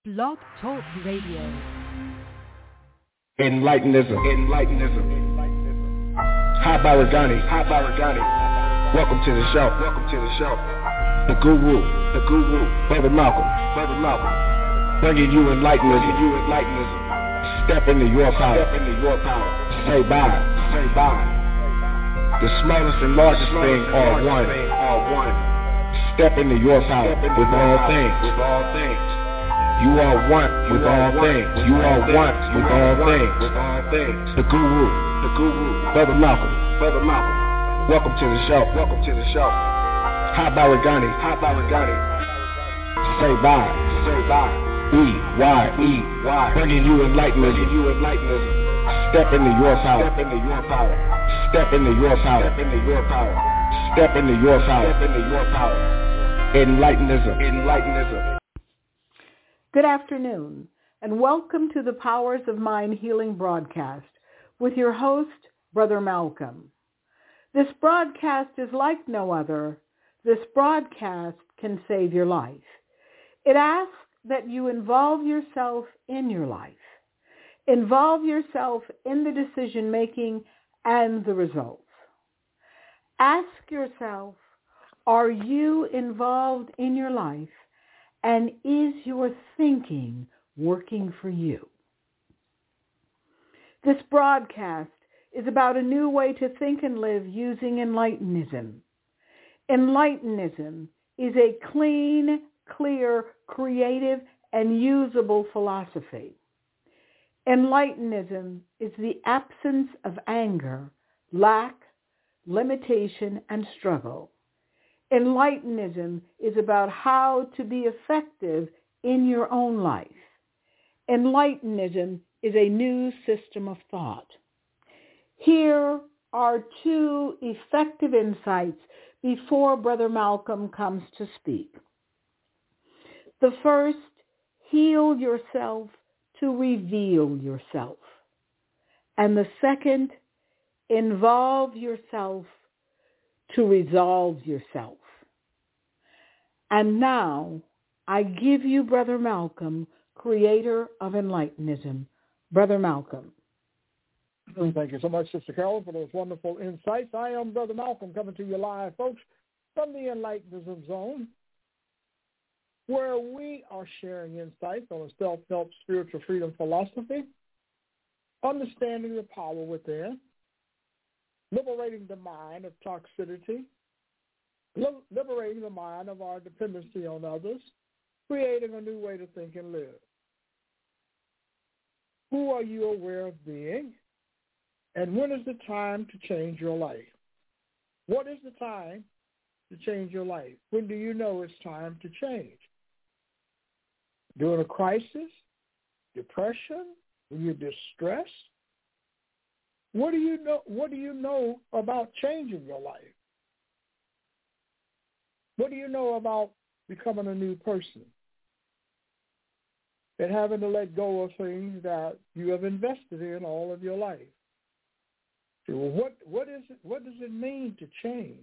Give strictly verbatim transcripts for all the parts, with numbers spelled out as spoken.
Blog Talk Radio. Enlightenism. Enlightenism. Hi, Baragani. Hi, Baragani. Welcome to the show. Welcome to the show. The Guru. The Guru. Brother Malcolm. Brother Malcolm. Bringing you enlightenism. Bringing you enlightenism. Step into your power. Step into your power. Say bye. Say bye. The smallest and largest thing are one. Are one. Step into your power with all things. With all things. You are one with all things. You are one with all things. With all things. The Guru. The Guru. Brother Malcolm. Brother Malcolm. Welcome to the show. Welcome to the show. Hi, Baragani. Hi, Baragani. Say bye. Say bye. E Y E Y. Bringing you enlightenment. Bringing you enlightenment. Step into your power. Step into your power. Step into your power. Step into your power. Step into your power. Step into your power. Enlightenism. Enlightenism. Good afternoon, and welcome to the Powers of Mind Healing broadcast with your host, Brother Malcolm. This broadcast is like no other. This broadcast can save your life. It asks that you involve yourself in your life. Involve yourself in the decision-making and the results. Ask yourself, are you involved in your life? And is your thinking working for you? This broadcast is about a new way to think and live using Enlightenism. Enlightenism is a clean, clear, creative, and usable philosophy. Enlightenism is the absence of anger, lack, limitation, and struggle. Enlightenism is about how to be effective in your own life. Enlightenism is a new system of thought. Here are two effective insights before Brother Malcolm comes to speak. The first, heal yourself to reveal yourself. And the second, involve yourself to resolve yourself. And now, I give you Brother Malcolm, creator of Enlightenism. Brother Malcolm. Thank you so much, Sister Carol, for those wonderful insights. I am Brother Malcolm coming to you live, folks, from the Enlightenism Zone, where we are sharing insights on a self-help spiritual freedom philosophy, understanding the power within, liberating the mind of toxicity, liberating the mind of our dependency on others, creating a new way to think and live. Who are you aware of being? And when is the time to change your life? What is the time to change your life? When do you know it's time to change? During a crisis, depression, when you're distressed? What do you know? What do you know about changing your life? What do you know about becoming a new person and having to let go of things that you have invested in all of your life? So what what is it? What does it mean to change?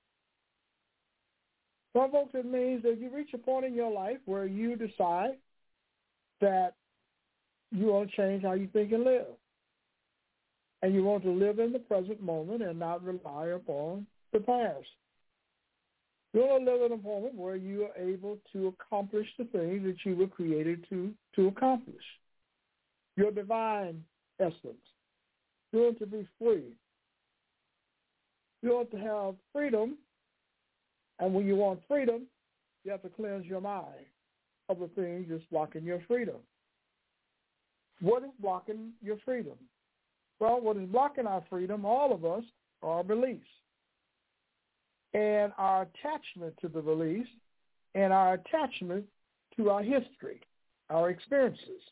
For folks, it means that you reach a point in your life where you decide that you want to change how you think and live. And you want to live in the present moment and not rely upon the past. You want to live in a moment where you are able to accomplish the things that you were created to, to accomplish. Your divine essence. You want to be free. You want to have freedom. And when you want freedom, you have to cleanse your mind of the things that's blocking your freedom. What is blocking your freedom? Well, what is blocking our freedom, all of us, are our beliefs and our attachment to the beliefs and our attachment to our history, our experiences.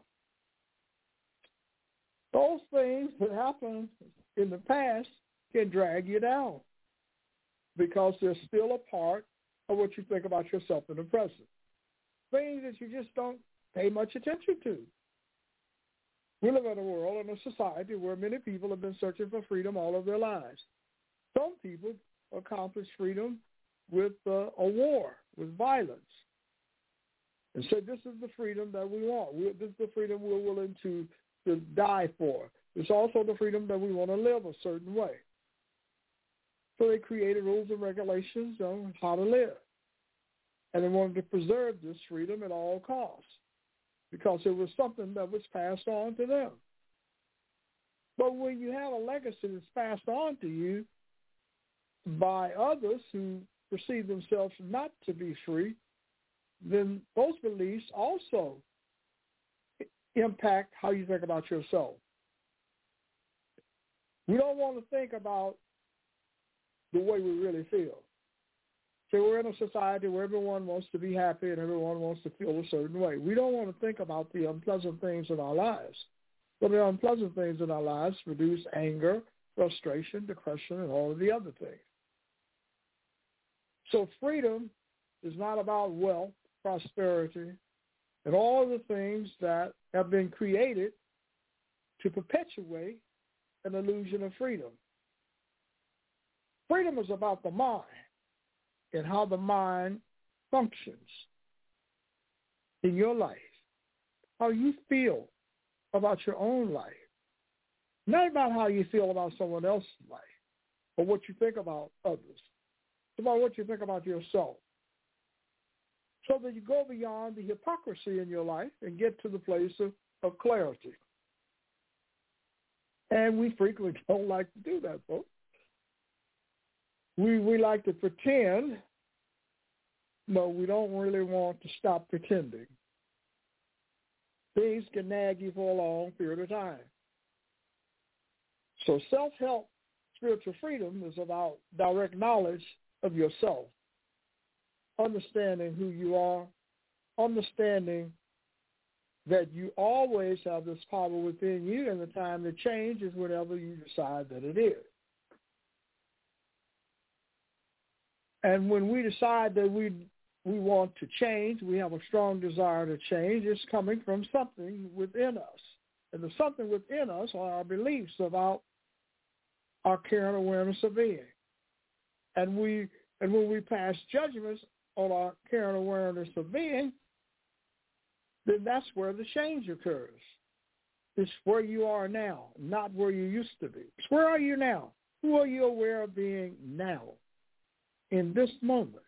Those things that happened in the past can drag you down because they're still a part of what you think about yourself in the present. Things that you just don't pay much attention to. We live in a world and a society where many people have been searching for freedom all of their lives. Some people accomplish freedom with uh, a war, with violence. and said, this is the freedom that we want. We, this is the freedom we're willing to, to die for. It's also the freedom that we want to live a certain way. So they created rules and regulations on how to live. And they wanted to preserve this freedom at all costs because it was something that was passed on to them. But when you have a legacy that's passed on to you by others who perceive themselves not to be free, then those beliefs also impact how you think about yourself. We don't want to think about the way we really feel. So we're in a society where everyone wants to be happy and everyone wants to feel a certain way. We don't want to think about the unpleasant things in our lives. But the unpleasant things in our lives produce anger, frustration, depression, and all of the other things. So freedom is not about wealth, prosperity, and all the things that have been created to perpetuate an illusion of freedom. Freedom is about the mind and how the mind functions in your life, how you feel about your own life, not about how you feel about someone else's life or what you think about others. It's about what you think about yourself, so that you go beyond the hypocrisy in your life and get to the place of, of clarity. And we frequently don't like to do that, folks. We we like to pretend, but we don't really want to stop pretending. Things can nag you for a long period of time. So self-help, spiritual freedom is about direct knowledge of yourself, understanding who you are, understanding that you always have this power within you, and the time to change is whenever you decide that it is. And when we decide that we we want to change, we have a strong desire to change, it's coming from something within us. And the something within us are our beliefs about our care and awareness of being. And we and when we pass judgments on our care and awareness of being, then that's where the change occurs. It's where you are now, not where you used to be. It's where are you now? Who are you aware of being now, in this moment?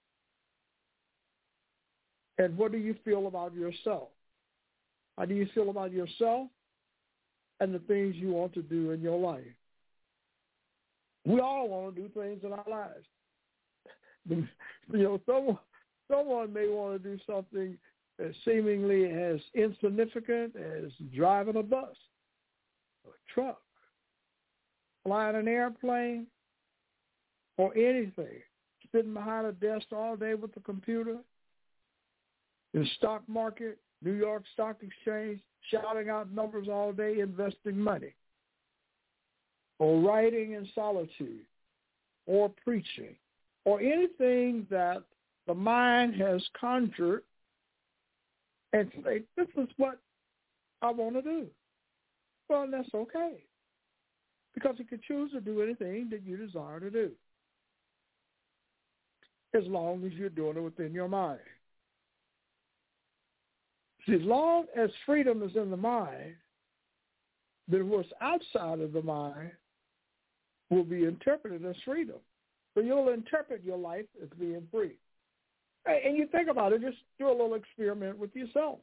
And what do you feel about yourself? How do you feel about yourself and the things you want to do in your life? We all want to do things in our lives. You know, someone, someone may want to do something as seemingly as insignificant as driving a bus, or a truck, flying an airplane, or anything. Sitting behind a desk all day with a computer, in the stock market, New York Stock Exchange, shouting out numbers all day, investing money, or writing in solitude, or preaching, or anything that the mind has conjured and say, this is what I want to do. Well, that's okay, because you can choose to do anything that you desire to do, as long as you're doing it within your mind. See, as long as freedom is in the mind, then what's outside of the mind will be interpreted as freedom. So you'll interpret your life as being free. And you think about it, just do a little experiment with yourself.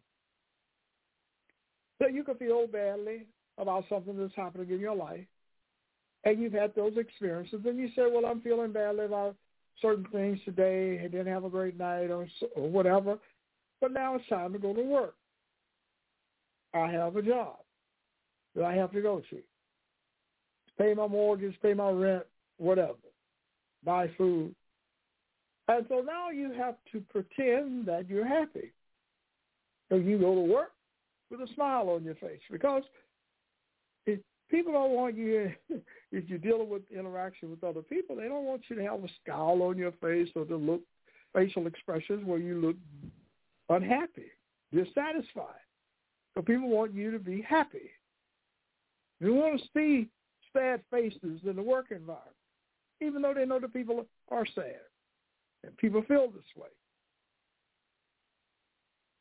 So you can feel badly about something that's happening in your life, and you've had those experiences, and you say, well, I'm feeling badly about certain things today, I didn't have a great night or, or whatever, but now it's time to go to work. I have a job that I have to go to. Pay my mortgage, pay my rent, whatever, buy food. And so now you have to pretend that you're happy. So you go to work with a smile on your face, because if people don't want you, if you're dealing with interaction with other people, they don't want you to have a scowl on your face or to look facial expressions where you look unhappy, dissatisfied. So people want you to be happy. They want to see sad faces in the work environment, even though they know the people are sad and people feel this way.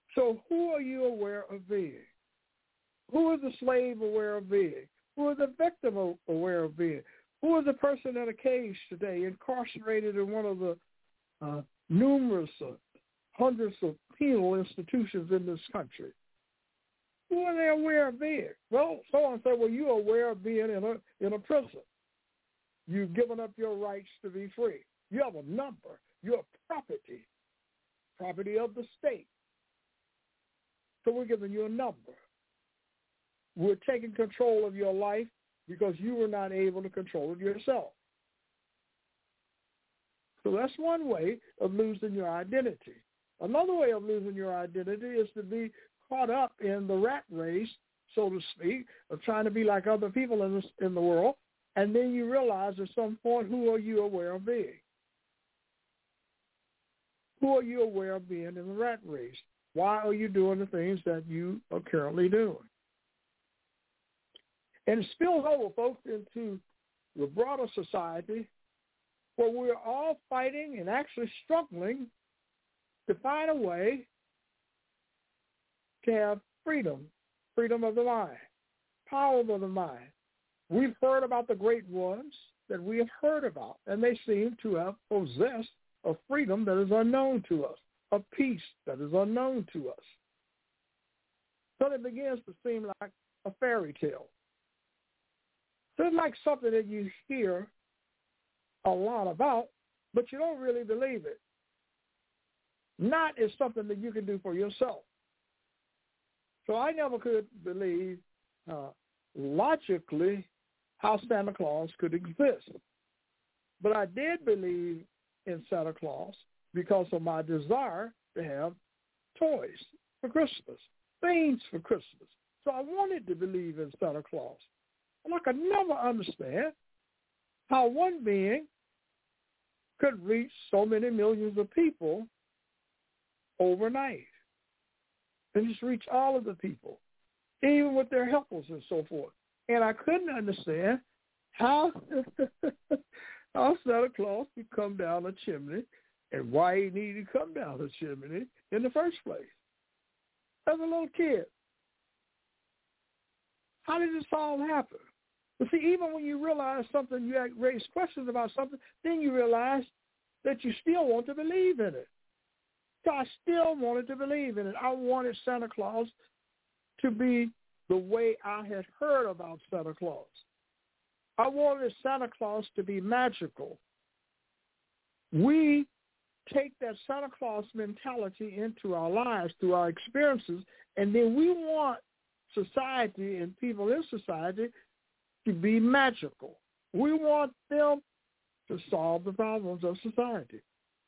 So who are you aware of being? Who is the slave aware of being? Who is the victim aware of being? Who is the person in a cage today, incarcerated in one of the uh, numerous uh, hundreds of penal institutions in this country? Who are they aware of being? Well, someone said, well, you're aware of being in a, in a prison. You've given up your rights to be free. You have a number. You're property, property of the state. So we're giving you a number. We're taking control of your life because you were not able to control it yourself. So that's one way of losing your identity. Another way of losing your identity is to be caught up in the rat race, so to speak, of trying to be like other people in, this, in the world, and then you realize at some point, who are you aware of being? Who are you aware of being in the rat race? Why are you doing the things that you are currently doing? And it spills over, folks, into the broader society where we're all fighting and actually struggling to find a way to have freedom, freedom of the mind, power of the mind. We've heard about the great ones that we have heard about, and they seem to have possessed a freedom that is unknown to us, a peace that is unknown to us. So it begins to seem like a fairy tale. So it's like something that you hear a lot about, but you don't really believe it. Not is something that you can do for yourself. So I never could believe uh, logically how Santa Claus could exist. But I did believe in Santa Claus because of my desire to have toys for Christmas, things for Christmas. So I wanted to believe in Santa Claus. And I could never understand how one being could reach so many millions of people overnight and just reach all of the people, even with their helpers and so forth. And I couldn't understand how, how Santa Claus could come down a chimney and why he needed to come down a chimney in the first place. As a little kid, how did this all happen? But see, even when you realize something, you raise questions about something, then you realize that you still want to believe in it. So I still wanted to believe in it. I wanted Santa Claus to be the way I had heard about Santa Claus. I wanted Santa Claus to be magical. We take that Santa Claus mentality into our lives through our experiences, and then we want society and people in society to be magical. We want them to solve the problems of society.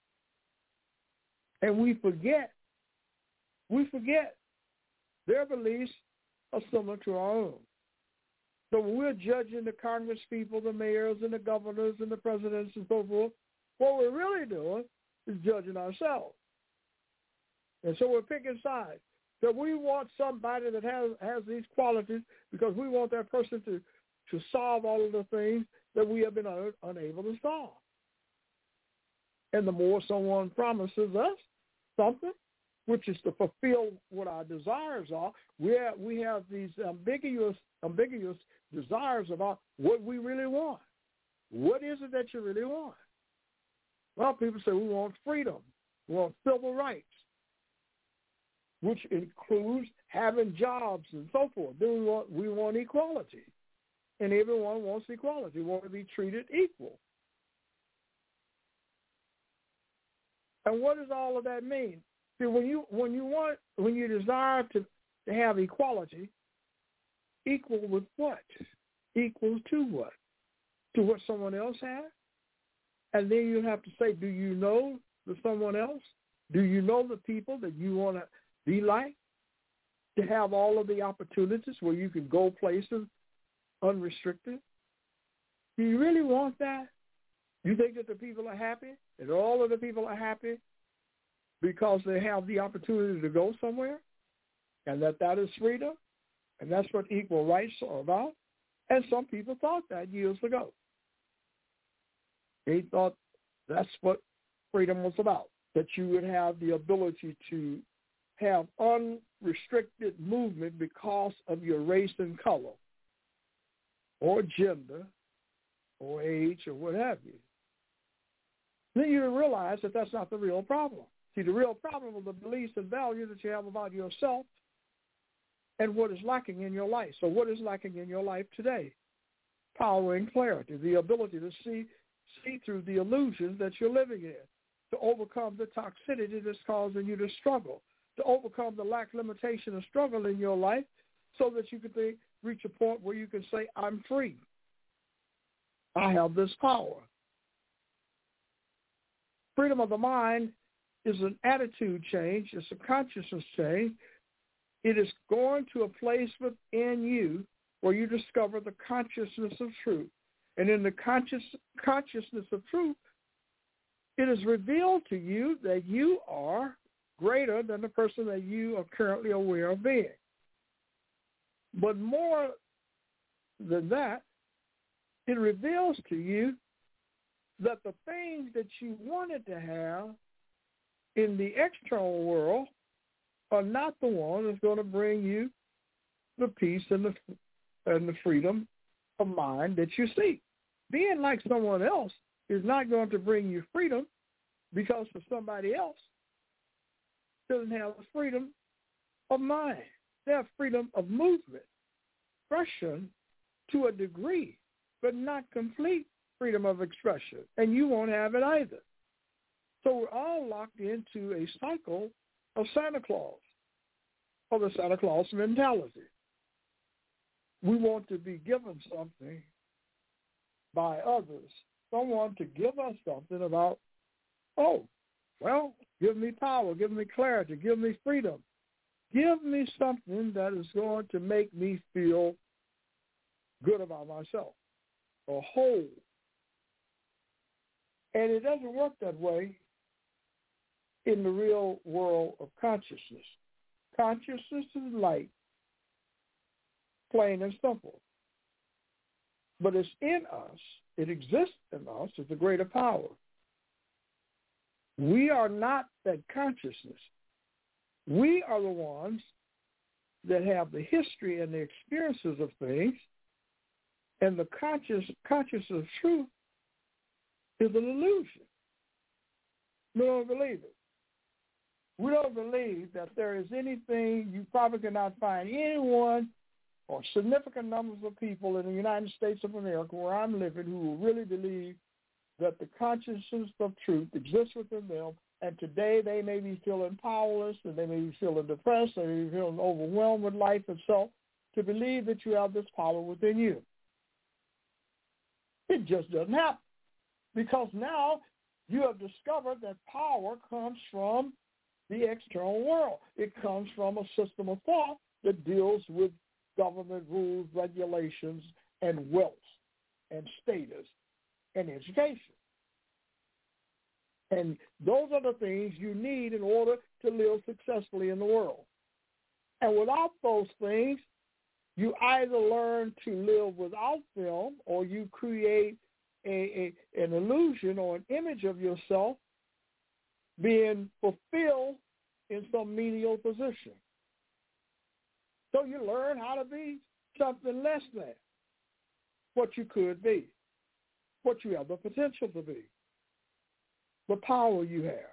And we forget, we forget their beliefs are similar to our own. So when we're judging the Congress people, the mayors and the governors and the presidents and so forth, what we're really doing is judging ourselves. And so we're picking sides. So we want somebody that has, has these qualities because we want that person to, to solve all of the things that we have been un, unable to solve. And the more someone promises us something, which is to fulfill what our desires are, we have, we have these ambiguous, ambiguous desires about what we really want. What is it that you really want? Well, people say we want freedom. We want civil rights, which includes having jobs and so forth. Then we want, we want equality. And everyone wants equality. We want to be treated equal. And what does all of that mean? See, when you when you want when you desire to, to have equality, equal with what? Equal to what? To what someone else has? And then you have to say, do you know the someone else? Do you know the people that you want to be like? To have all of the opportunities where you can go places unrestricted? Do you really want that? You think that the people are happy? And all of the people are happy because they have the opportunity to go somewhere? And that that is freedom? And that's what equal rights are about? And some people thought that years ago. They thought that's what freedom was about, that you would have the ability to have unrestricted movement because of your race and color or gender or age or what have you, then you realize that that's not the real problem. See, the real problem is the beliefs and values that you have about yourself and what is lacking in your life. So what is lacking in your life today? Power and clarity, the ability to see see through the illusions that you're living in, to overcome the toxicity that's causing you to struggle, to overcome the lack, limitation, and struggle in your life so that you can be, reach a point where you can say, I'm free. I have this power. Freedom of the mind is an attitude change. It's a consciousness change. It is going to a place within you where you discover the consciousness of truth. And in the conscious, consciousness of truth, it is revealed to you that you are greater than the person that you are currently aware of being. But more than that, it reveals to you that the things that you wanted to have in the external world are not the one that's going to bring you the peace and the and the freedom of mind that you seek. Being like someone else is not going to bring you freedom, because for somebody else doesn't have the freedom of mind. They have freedom of movement, expression to a degree, but not complete freedom of expression. And you won't have it either. So we're all locked into a cycle of Santa Claus, or the Santa Claus mentality. We want to be given something by others, someone to give us something about, oh, well, give me power, give me clarity, give me freedom. Give me something that is going to make me feel good about myself or whole. And it doesn't work that way in the real world of consciousness. Consciousness is light, plain and simple. But it's in us, it exists in us, it's a greater power. We are not that consciousness. We are the ones that have the history and the experiences of things, and the conscious consciousness of truth is an illusion. We don't believe it. We don't believe that there is anything. You probably cannot find anyone or significant numbers of people in the United States of America where I'm living who will really believe that the consciousness of truth exists within them, and today they may be feeling powerless, and they may be feeling depressed, they may be feeling overwhelmed with life itself, to believe that you have this power within you. It just doesn't happen, because now you have discovered that power comes from the external world. It comes from a system of thought that deals with government rules, regulations, and wealth, and status, and education. And those are the things you need in order to live successfully in the world. And without those things, you either learn to live without them, or you create a, a, an illusion or an image of yourself being fulfilled in some menial position. So you learn how to be something less than what you could be, what you have the potential to be. The power you have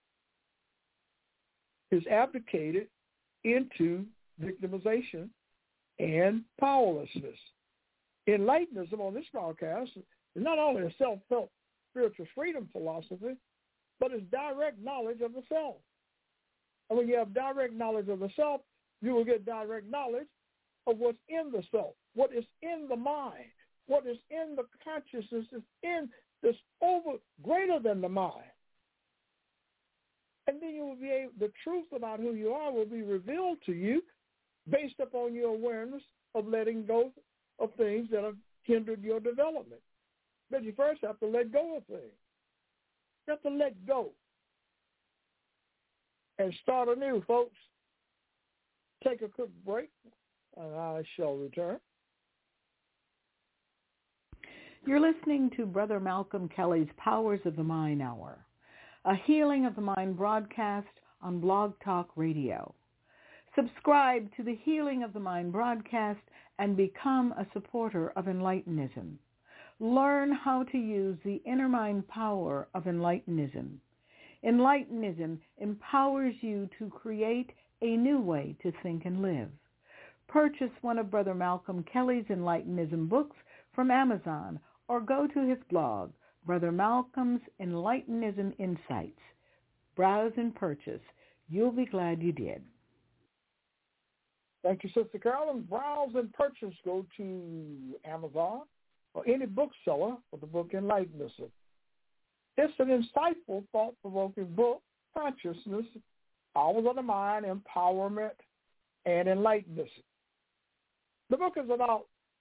is abdicated into victimization and powerlessness. Enlightenism on this broadcast is not only a self-help spiritual freedom philosophy, but it's direct knowledge of the self. And when you have direct knowledge of the self, you will get direct knowledge of what's in the self, what is in the mind, what is in the consciousness, is in this over greater than the mind. And then you will be able, the truth about who you are will be revealed to you based upon your awareness of letting go of things that have hindered your development. But you first have to let go of things. You have to let go and start anew, folks. Take a quick break, and I shall return. You're listening to Brother Malcolm Kelly's Powers of the Mind Hour, a Healing of the Mind broadcast on Blog Talk Radio. Subscribe to the Healing of the Mind broadcast and become a supporter of Enlightenism. Learn how to use the inner mind power of Enlightenism. Enlightenism empowers you to create a new way to think and live. Purchase one of Brother Malcolm Kelly's Enlightenism books from Amazon or go to his blog, Brother Malcolm's Enlightenism Insights. Browse and purchase. You'll be glad you did. Thank you, Sister Carolyn. Browse and purchase. Go to Amazon or any bookseller for the book Enlightenism. It's an insightful, thought-provoking book, Consciousness, Powers of the Mind, Empowerment, and Enlightenism. The book is about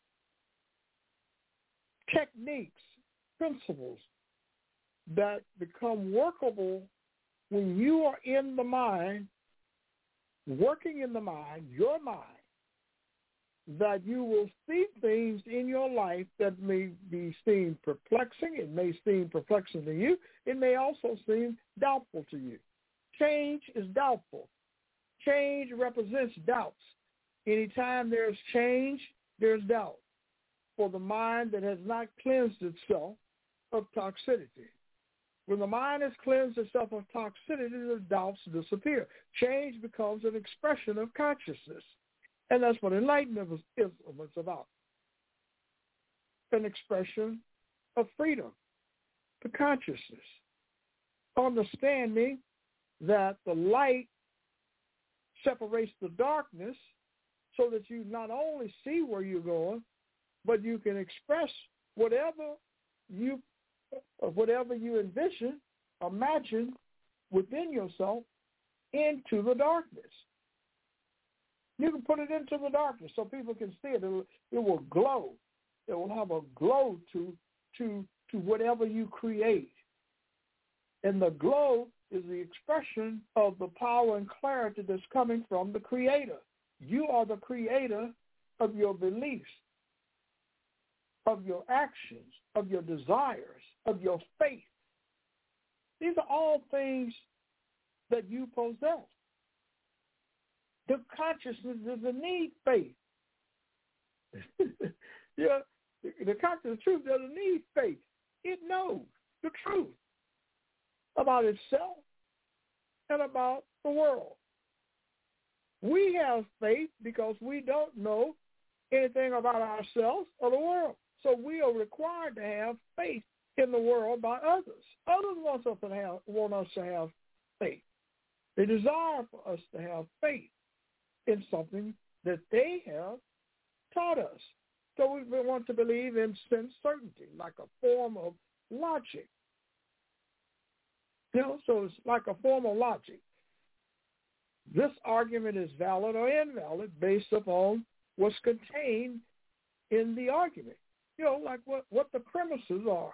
techniques, principles that become workable when you are in the mind, working in the mind, your mind, that you will see things in your life that may be seen perplexing. It may seem perplexing to you. It may also seem doubtful to you. Change is doubtful. Change represents doubts. Anytime there's change, there's doubt for the mind that has not cleansed itself of toxicity. When the mind has cleansed itself of toxicity, the doubts disappear. Change becomes an expression of consciousness. And that's what enlightenment is about. An expression of freedom, the consciousness. Understanding that the light separates the darkness so that you not only see where you're going, but you can express whatever you whatever you envision, imagine within yourself into the darkness. You can put it into the darkness so people can see it. It will, it will glow. It will have a glow to, to, to whatever you create. And the glow is the expression of the power and clarity that's coming from the Creator. You are the creator of your beliefs, of your actions, of your desires, of your faith. These are all things that you possess. The consciousness doesn't need faith. yeah, the consciousness, the truth doesn't need faith. It knows the truth about itself and about the world. We have faith because we don't know anything about ourselves or the world. So we are required to have faith in the world by others. Others want us to have, want us to have faith. They desire for us to have faith in something that they have taught us. So we want to believe in sense certainty, like a form of logic. You know, so it's like a form of logic. This argument is valid or invalid based upon what's contained in the argument. You know, like what, what the premises are.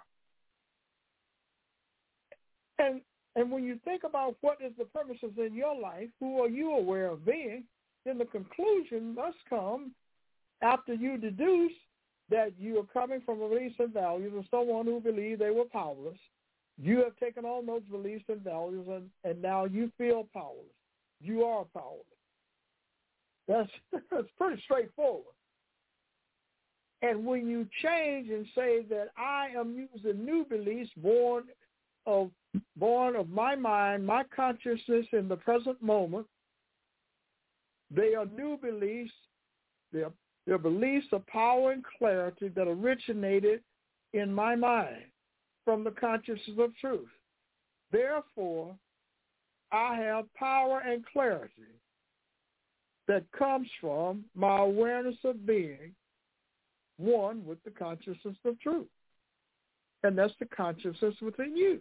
And and when you think about what is the premises in your life, who are you aware of being, then the conclusion must come after you deduce that you are coming from beliefs and values of someone who believed they were powerless. You have taken on those beliefs and values, and, and now you feel powerless. You are powerless. That's, that's pretty straightforward. And when you change and say that I am using new beliefs born of born of my mind, my consciousness in the present moment, they are new beliefs. They're, they're beliefs of power and clarity that originated in my mind from the consciousness of truth. Therefore, I have power and clarity that comes from my awareness of being one with the consciousness of truth. And that's the consciousness within you.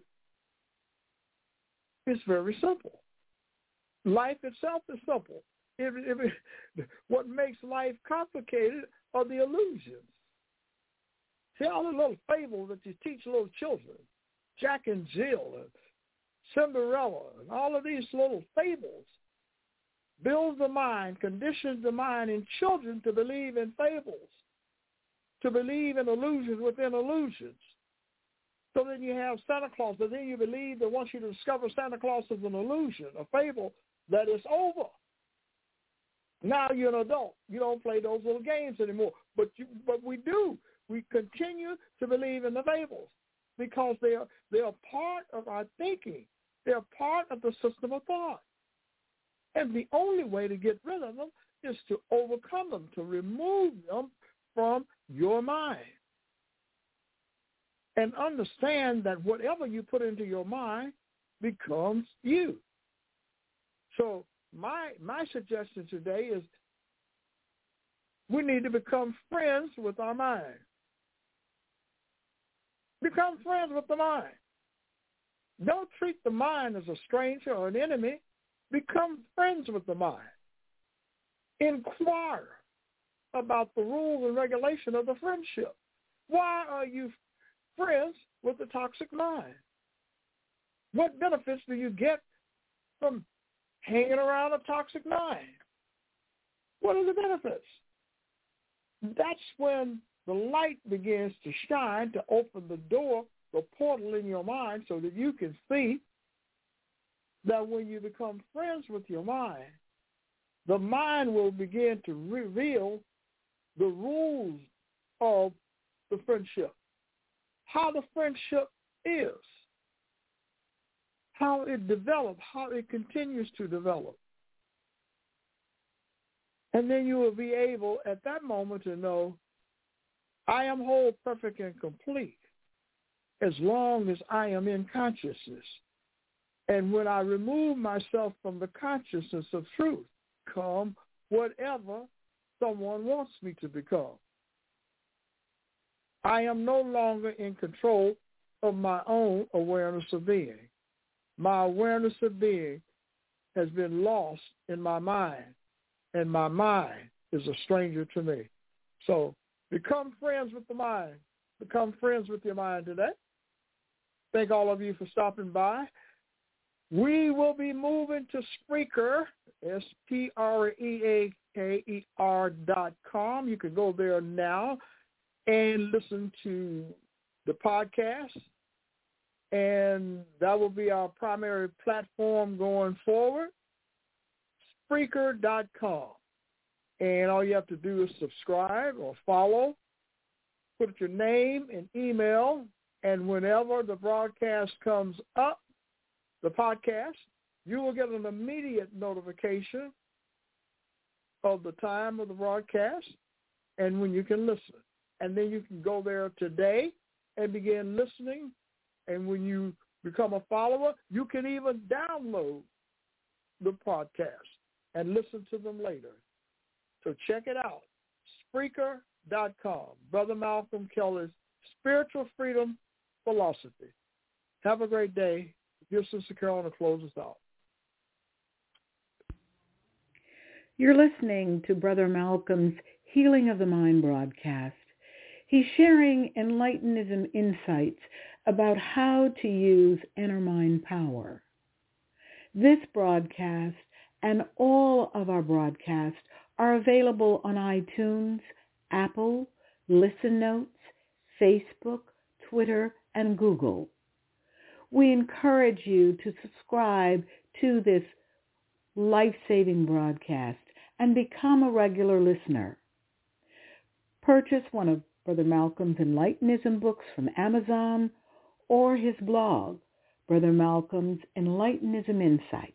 It's very simple. Life itself is simple. If, if it, what makes life complicated are the illusions. See, all the little fables that you teach little children, Jack and Jill and Cinderella, and all of these little fables builds the mind, conditions the mind in children to believe in fables, to believe in illusions within illusions. So then you have Santa Claus, but then you believe that once you discover Santa Claus is an illusion, a fable, that it's over. Now you're an adult. You don't play those little games anymore. But you, but we do. We continue to believe in the fables because they are they are part of our thinking. They are part of the system of thought. And the only way to get rid of them is to overcome them, to remove them from your mind. And understand that whatever you put into your mind becomes you. So my my suggestion today is we need to become friends with our mind. Become friends with the mind. Don't treat the mind as a stranger or an enemy. Become friends with the mind. Inquire about the rules and regulation of the friendship. Why are you friends with a toxic mind? What benefits do you get from hanging around a toxic mind? What are the benefits? That's when the light begins to shine to open the door, the portal in your mind so that you can see that when you become friends with your mind, the mind will begin to reveal the rules of the friendship, how the friendship is, how it develops, how it continues to develop. And then you will be able at that moment to know, I am whole, perfect, and complete as long as I am in consciousness. And when I remove myself from the consciousness of truth, come whatever someone wants me to become. I am no longer in control of my own awareness of being. My awareness of being has been lost in my mind, and my mind is a stranger to me. So become friends with the mind. Become friends with your mind today. Thank all of you for stopping by. We will be moving to Spreaker, S P R E A K E R dot com. You can go there now and listen to the podcast. And that will be our primary platform going forward, Spreaker dot com. And all you have to do is subscribe or follow, put your name and email, and whenever the broadcast comes up, the podcast, you will get an immediate notification of the time of the broadcast and when you can listen. And then you can go there today and begin listening. And when you become a follower, you can even download the podcast and listen to them later. So check it out, Spreaker dot com. Brother Malcolm Kelly's Spiritual Freedom Philosophy. Have a great day. Your Sister Carolyn to close us out. You're listening to Brother Malcolm's Healing of the Mind broadcast. He's sharing Enlightenism insights about how to use inner mind power. This broadcast and all of our broadcasts are available on iTunes, Apple, Listen Notes, Facebook, Twitter, and Google. We encourage you to subscribe to this life-saving broadcast and become a regular listener. Purchase one of Brother Malcolm's Enlightenism books from Amazon or his blog, Brother Malcolm's Enlightenism Insights.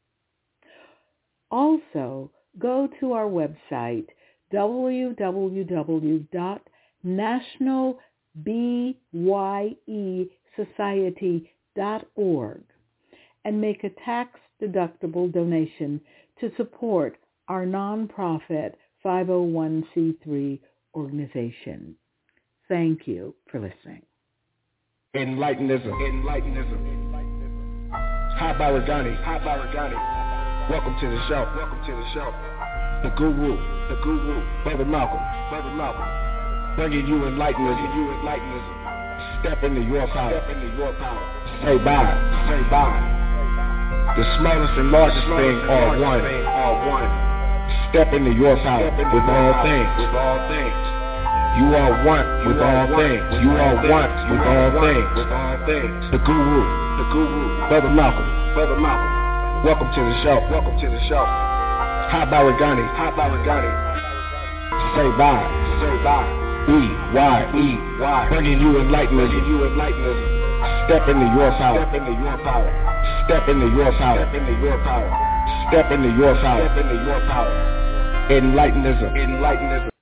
Also, go to our website, w w w dot national bye society dot org and make a tax-deductible donation to support our nonprofit five oh one c three organization. Thank you for listening. Enlightenism. Enlightenism. Hi, Baradani. Hi, Baradani. Welcome to the show. Welcome to the show. The Guru. The Guru. Brother Malcolm. Brother Malcolm. Bringing you enlightenism. Bringing you enlightenism. Step into your power. Step into your power. Say bye. Say bye. The smallest and largest thing are one. Are one. Step into your power with all things. With all things. You are one with all things. You are one with all things. With all things. The Guru. The Guru. Brother Malcolm. Brother Malcolm. Welcome to the show. Welcome to the show. High Baragani, High Baragani. Say bye, say bye. E Y E Y. Bringing you enlightenment, bringing you enlightenment. Step into your power, step into your power. Step into your power, step into your power. Step into your power, step into your power. Enlightenism, enlightenism.